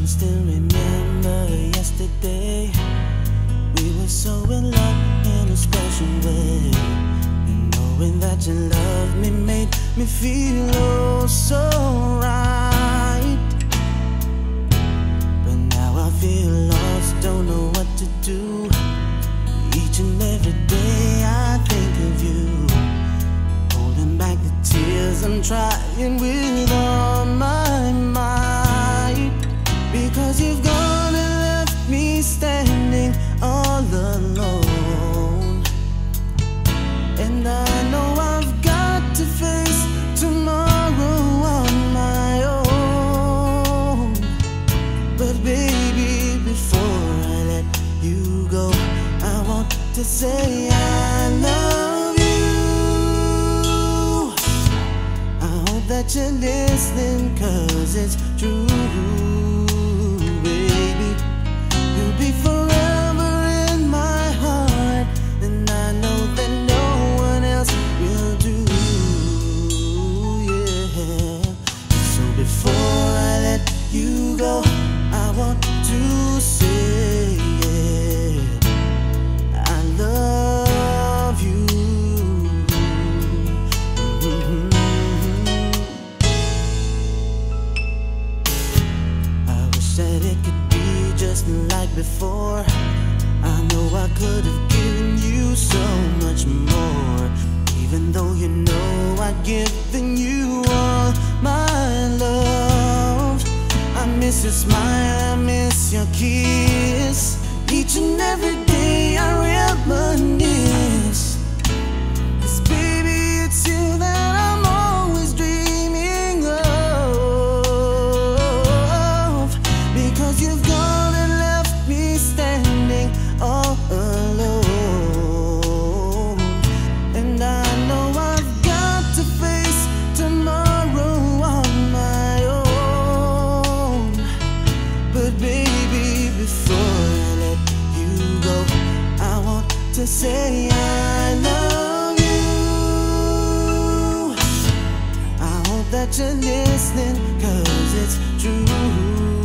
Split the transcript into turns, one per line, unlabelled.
still remember yesterday. We were so in love in a special way, and knowing that you loved me made me feel oh so right. But now I feel lost, don't know what to do. Each and every day I think of you, holding back the tears I'm trying with all my might. Because you've gone and left me standing all alone, and I know I've got to face tomorrow on my own. But baby, before I let you go, I want to say I love you. I hope that you're listening, 'cause it's true. Baby, you'll be forever in my heart, and I know that no one else will do. Yeah. So before I let you go, I want to say I love you. I wish that it could be just like before. I know I could have given you so much more, even though you know I've given you all my love. I miss your smile, I miss your kiss. Each and every day I reminisce, 'cause baby, it's you that I'm always dreaming of. Because you've gone and left me standing all alone, and I know I've got to face tomorrow on my own. But baby, before I let you go, I want to say I love you. I hope that you're listening, 'cause it's true.